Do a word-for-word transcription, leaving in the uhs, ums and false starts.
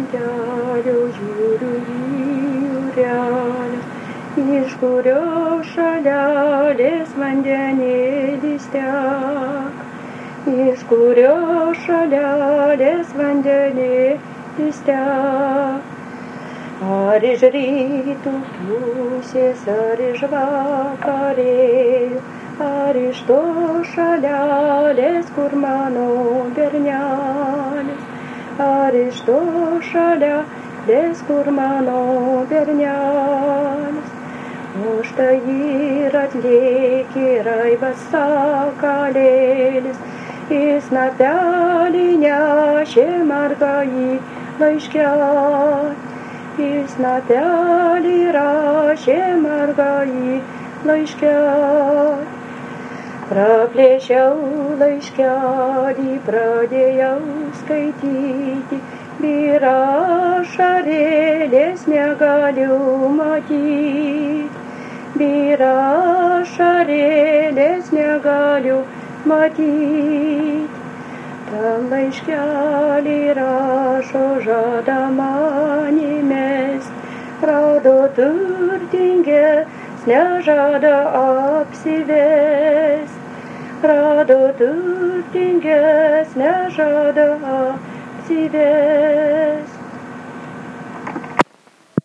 krantelio žiūriu į jūrelės, iš kurio šalelės vandenėlis tek, iš kurio šalelės vandenėlis tek. Ar iš rytų pusės, ar iš vakarėjų, ar iš to šalelės, kur mano bernelis, ar iš to šalelės, kur mano bernelis. O štai ir atlėkė raibas sakalėlis, į snapelį nešė margąjį laiškelį. Į snapelį rašė margąjį laiškelį. Praplėšiau laiškelį, pradėjau skaityti, ir ašarėlės negaliu matyti, ir ašarėlės negaliu matyti. Ta laiškelį rašo, žada mane mest, rado turtingesnę žada apsivest, rado turtingesnę žada apsivest.